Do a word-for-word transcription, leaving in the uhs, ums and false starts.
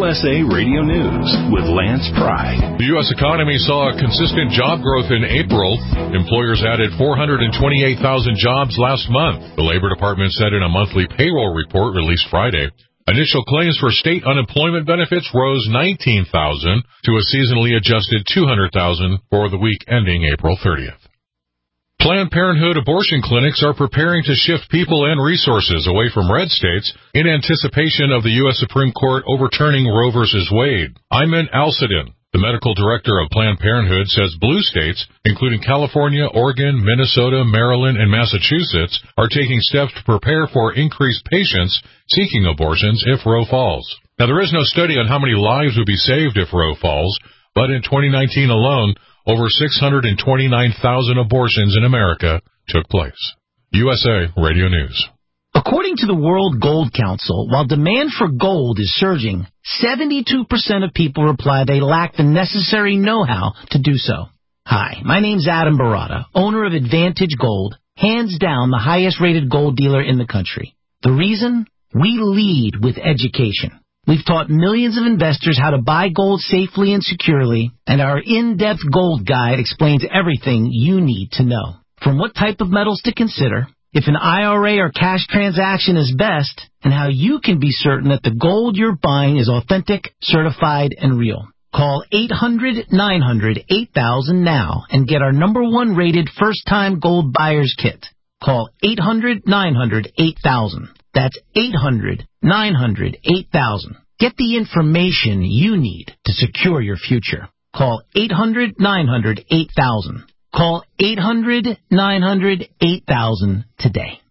S A Radio News with Lance Pry. The U S economy saw a consistent job growth in April. Employers added four hundred twenty-eight thousand jobs last month, the Labor Department said in a monthly payroll report released Friday. Initial claims for state unemployment benefits rose nineteen thousand to a seasonally adjusted two hundred thousand for the week ending April thirtieth. Planned Parenthood abortion clinics are preparing to shift people and resources away from red states in anticipation of the U S Supreme Court overturning Roe v. Wade. Ayman Al-Sadin, the medical director of Planned Parenthood, says blue states, including California, Oregon, Minnesota, Maryland, and Massachusetts, are taking steps to prepare for increased patients seeking abortions if Roe falls. Now, there is no study on how many lives would be saved if Roe falls, but in twenty nineteen alone, over six hundred twenty-nine thousand abortions in America took place. U S A Radio News. According to the World Gold Council, while demand for gold is surging, seventy-two percent of people reply they lack the necessary know-how to do so. Hi, my name's Adam Barata, owner of Advantage Gold, hands down the highest-rated gold dealer in the country. The reason? We lead with education. We've taught millions of investors how to buy gold safely and securely, and our in-depth gold guide explains everything you need to know. From what type of metals to consider, if an I R A or cash transaction is best, and how you can be certain that the gold you're buying is authentic, certified, and real. Call eight hundred nine hundred eight thousand now and get our number one rated first-time gold buyer's kit. Call eight hundred nine hundred eight thousand. That's eight hundred nine hundred eight thousand. Get the information you need to secure your future. Call eight hundred nine hundred eight thousand. Call eight hundred nine hundred eight thousand today.